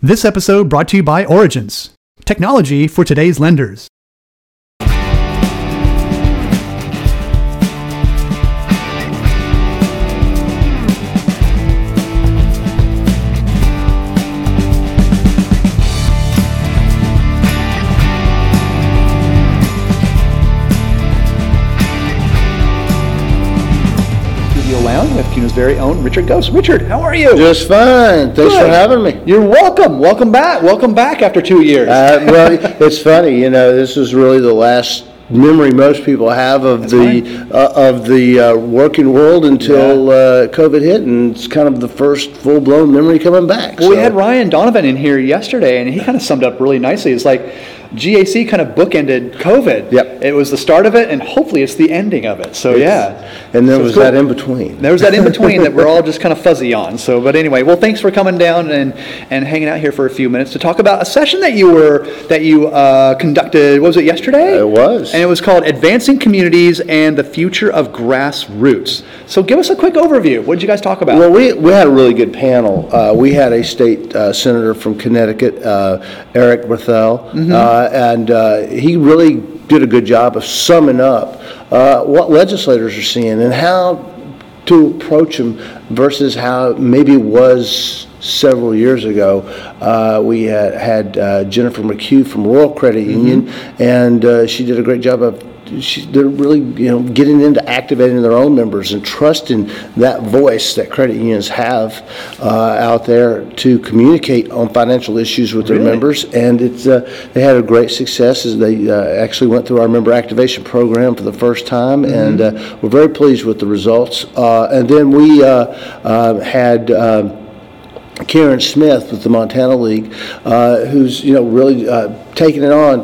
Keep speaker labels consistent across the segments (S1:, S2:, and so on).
S1: This episode brought to you by Origins, technology for today's lenders.
S2: Lounge with CUNA's very own Richard Ghost. Richard, how are you?
S3: Just fine. Thanks for having me.
S2: You're welcome. Welcome back. Welcome back after 2 years.
S3: Well, it's funny. You know, this is really the last memory most people have of the working world until COVID hit, and it's kind of the first full-blown memory coming back.
S2: Well, we had Ryan Donovan in here yesterday, and he kind of summed up really nicely. It's like GAC kind of bookended COVID.
S3: Yep.
S2: It was the start of it, and hopefully it's the ending of it. So,
S3: And there was that in between.
S2: There was that in between that we're all just kind of fuzzy on. So, but anyway, well, thanks for coming down and hanging out here for a few minutes to talk about a session that you conducted. What was it, yesterday?
S3: It was.
S2: And it was called Advancing Communities and the Future of Grassroots. So give us a quick overview. What did you guys talk about?
S3: Well, we had a really good panel. We had a state senator from Connecticut, Eric Berthel, and he really did a good job of summing up what legislators are seeing and how to approach them versus how maybe it was several years ago. We had Jennifer McHugh from Royal Credit Union, and she did a great job of they're really, getting into activating their own members and trusting that voice that credit unions have out there to communicate on financial issues with their members. And they had a great success as they actually went through our member activation program for the first time, and we're very pleased with the results. And then we had Karen Smith with the Montana League, who's really taking it on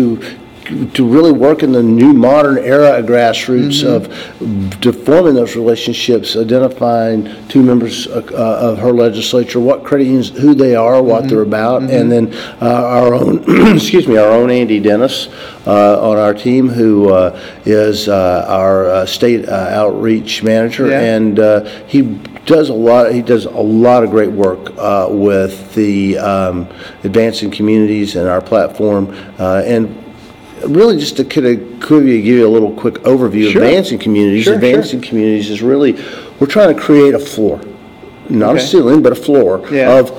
S3: to really work in the new modern era of grassroots of forming those relationships, identifying two members of her legislature, what credit unions, who they are, what they're about, and then our own, our own Andy Dennis on our team, who is our state outreach manager, and he does a lot of great work with the Advancing Communities and our platform, and really just to kind of give you a little quick overview of Advancing Communities. Advancing Communities is really, we're trying to create a floor, not a ceiling, but a floor of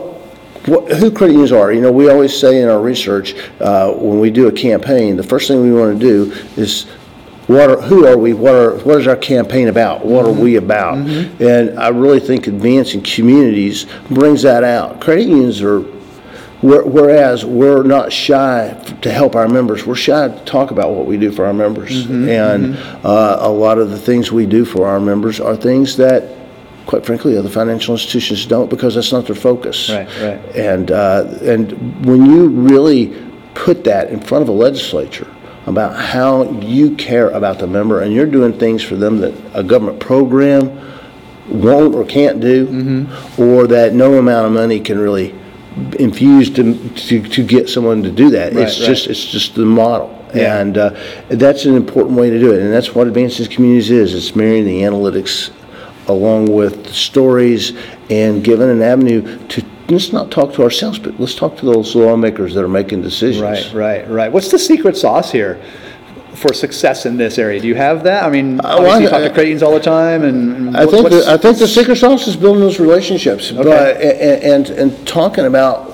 S3: who credit unions are. We always say in our research, when we do a campaign, the first thing we want to do is who are we? What is our campaign about? What are we about? And I really think Advancing Communities brings that out. Credit unions are, whereas we're not shy to help our members, we're shy to talk about what we do for our members. And a lot of the things we do for our members are things that, quite frankly, other financial institutions don't, because that's not their focus.
S2: Right.
S3: And when you really put that in front of a legislature about how you care about the member and you're doing things for them that a government program won't or can't do, or that no amount of money can really infused to get someone to do that. It's just the model, and that's an important way to do it. And that's what Advancing Communities is. It's marrying the analytics along with the stories and giving an avenue to let's not talk to ourselves, but let's talk to those lawmakers that are making decisions.
S2: Right. What's the secret sauce here for success in this area? Do you have that? I mean, obviously you talk to credit unions all the time, and
S3: I think the secret sauce is building those relationships, and talking about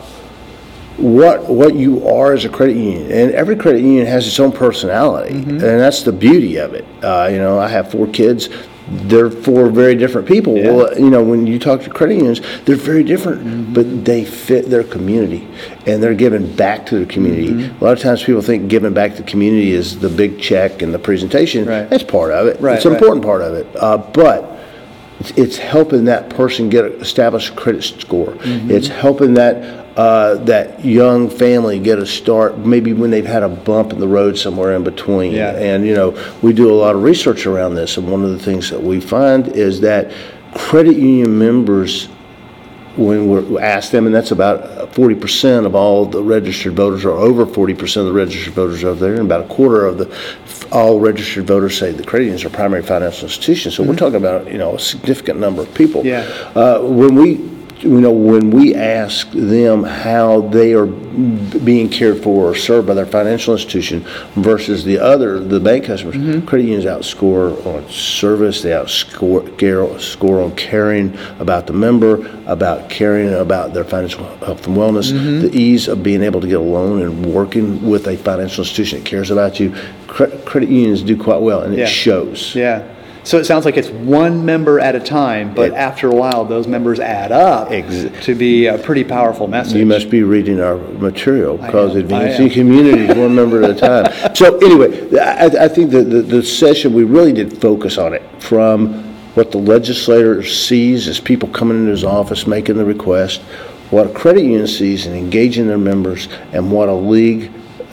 S3: what you are as a credit union. And every credit union has its own personality, and that's the beauty of it. I have 4 kids. They're 4 very different people. Well, when you talk to credit unions, they're very different, but they fit their community, and they're giving back to their community. A lot of times people think giving back to the community is the big check and the presentation. That's part of it. It's an important part of it. But it's helping that person establish a credit score. It's helping that young family get a start, maybe when they've had a bump in the road somewhere in between. And we do a lot of research around this, and one of the things that we find is that credit union members, when we ask them, and that's about 40% of all the registered voters, or over 40% of the registered voters over there, and about a quarter of all registered voters say the credit unions are primary financial institutions. So we're talking about a significant number of people. When we when we ask them how they are being cared for or served by their financial institution versus the bank customers, credit unions outscore on service, they outscore on caring about the member, about caring about their financial health and wellness, the ease of being able to get a loan and working with a financial institution that cares about you. Credit unions do quite well, and it shows.
S2: Yeah. So it sounds like it's one member at a time, but after a while, those members add up to be a pretty powerful message.
S3: You must be reading our material, because advancing community is one member at a time. So anyway, I think the session, we really did focus on it from what the legislator sees as people coming into his office making the request, what a credit union sees in engaging their members, and what a league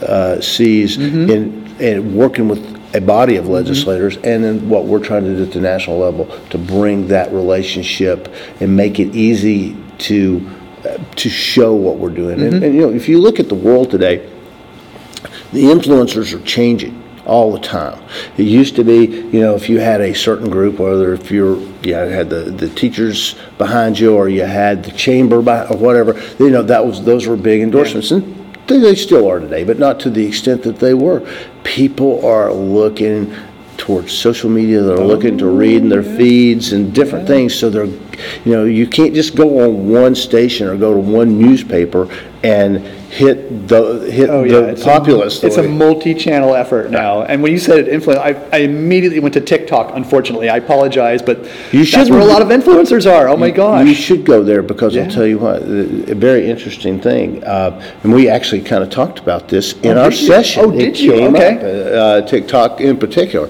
S3: sees in working with a body of legislators, and then what we're trying to do at the national level to bring that relationship and make it easy to show what we're doing. And if you look at the world today, the influencers are changing all the time. It used to be, if you had a certain group, whether if you had the teachers behind you, or you had the chamber or whatever, those were big endorsements. And they still are today, but not to the extent that they were. People are looking towards social media. They're looking to read in their feeds and different things. So they're, you can't just go on one station or go to one newspaper and hit the populace.
S2: It's a multi-channel effort now. And when you said influence, I immediately went to TikTok. Unfortunately, I apologize, but that's where a lot of influencers are. Oh my gosh!
S3: You should go there, because I'll tell you what, a very interesting thing. And we actually kind of talked about this in our session.
S2: Oh, did you? Okay.
S3: TikTok in particular.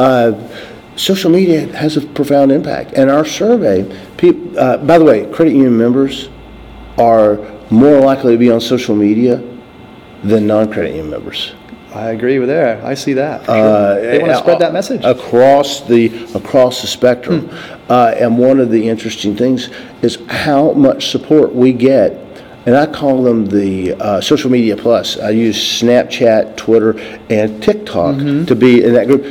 S3: Social media has a profound impact. And our survey, by the way, credit union members are more likely to be on social media than non-credit union members.
S2: I agree with that. I see that. Sure. They want to spread that message
S3: across the spectrum. And one of the interesting things is how much support we get. And I call them the social media plus. I use Snapchat, Twitter, and TikTok to be in that group.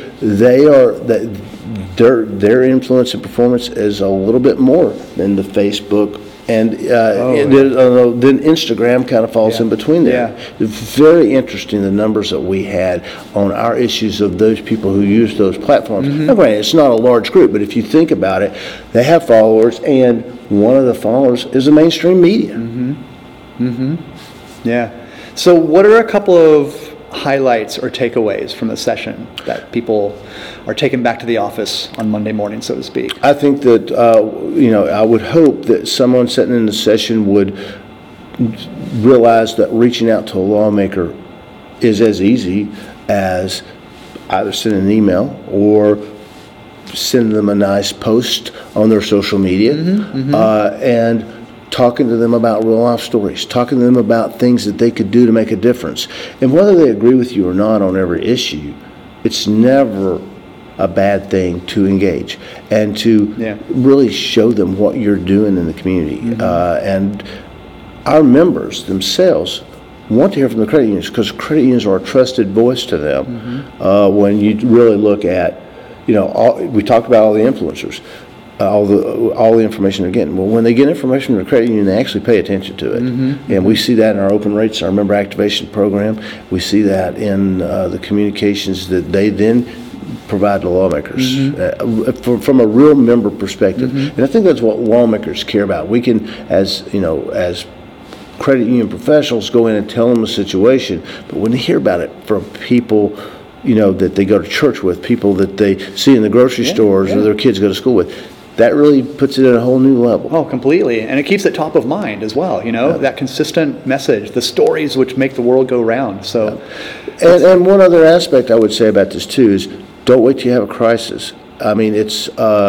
S3: Their influence and performance is a little bit more than the Facebook. And then Instagram kind of falls in between there. Very interesting, the numbers that we had on our issues of those people who use those platforms. Now, granted, it's not a large group, but if you think about it, they have followers, and one of the followers is the mainstream media.
S2: Yeah. So what are a couple of highlights or takeaways from the session that people are taking back to the office on Monday morning, so to speak?
S3: I think that, I would hope that someone sitting in the session would realize that reaching out to a lawmaker is as easy as either sending an email or sending them a nice post on their social media, and talking to them about real life stories, talking to them about things that they could do to make a difference. And whether they agree with you or not on every issue, it's never a bad thing to engage and to really show them what you're doing in the community. And our members themselves want to hear from the credit unions, because credit unions are a trusted voice to them. When you really look at, we talked about all the influencers. All the information they're getting. Well, when they get information from the credit union, they actually pay attention to it. And we see that in our open rates, our member activation program. We see that in the communications that they then provide to lawmakers from a real member perspective. And I think that's what lawmakers care about. We can, as credit union professionals, go in and tell them the situation, but when they hear about it from people that they go to church with, people that they see in the grocery stores or their kids go to school with, that really puts it at a whole new level.
S2: Oh, completely. And it keeps it top of mind as well, that consistent message, the stories which make the world go round. So,
S3: and one other aspect I would say about this too is, don't wait till you have a crisis. I mean, it's,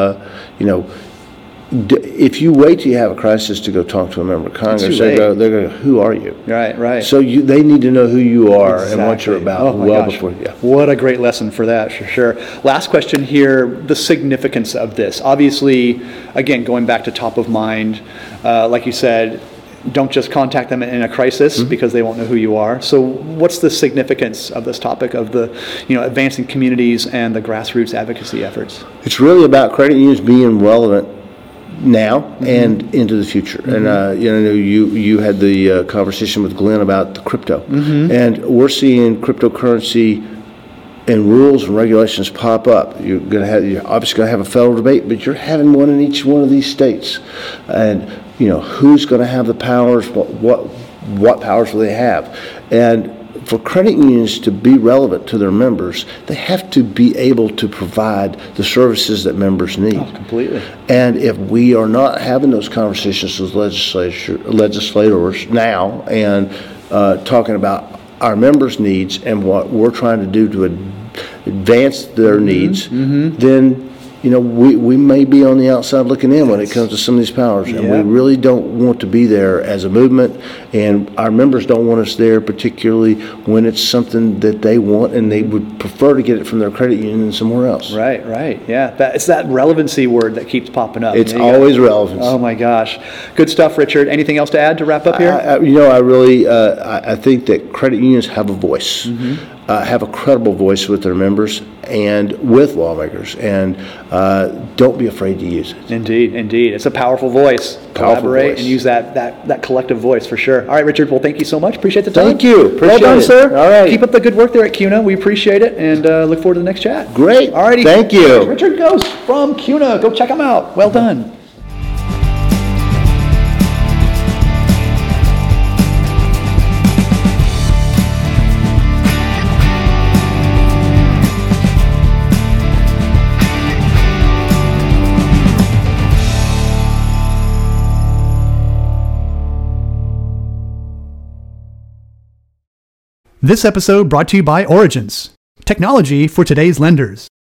S3: if you wait till you have a crisis to go talk to a member of Congress, they're going to go, who are you?
S2: Right.
S3: So they need to know who you are and what you're about before. Yeah.
S2: What a great lesson for that, for sure. Last question here, the significance of this. Obviously, again, going back to top of mind, like you said, don't just contact them in a crisis because they won't know who you are. So what's the significance of this topic of the, advancing communities and the grassroots advocacy efforts?
S3: It's really about credit unions being relevant now and into the future. And you had the conversation with Glenn about the crypto, and we're seeing cryptocurrency and rules and regulations pop up. You're obviously going to have a federal debate, but you're having one in each one of these states. And who's going to have the powers? What powers will they have? And for credit unions to be relevant to their members, they have to be able to provide the services that members need.
S2: Oh, completely.
S3: And if we are not having those conversations with legislators now and talking about our members' needs and what we're trying to do to advance their needs, then we may be on the outside looking in when it comes to some of these powers, and we really don't want to be there as a movement, and our members don't want us there, particularly when it's something that they want and they would prefer to get it from their credit union than somewhere else.
S2: Right, yeah. It's that relevancy word that keeps popping up.
S3: It's always relevance.
S2: Oh my gosh. Good stuff, Richard. Anything else to add to wrap up here?
S3: I think that credit unions have a voice. Have a credible voice with their members and with lawmakers, and don't be afraid to use it.
S2: Indeed. It's a powerful voice. Collaborate and use that collective voice for sure. All right, Richard, well, thank you so much. Appreciate the time.
S3: Thank you.
S2: Well done,
S3: it.
S2: sir.
S3: All right.
S2: Keep up the good work there at CUNA. We appreciate it, and look forward to the next chat.
S3: Great.
S2: All righty.
S3: Thank you.
S2: Richard Ghost from CUNA. Go check him out. Well done.
S1: This episode brought to you by Origins, technology for today's lenders.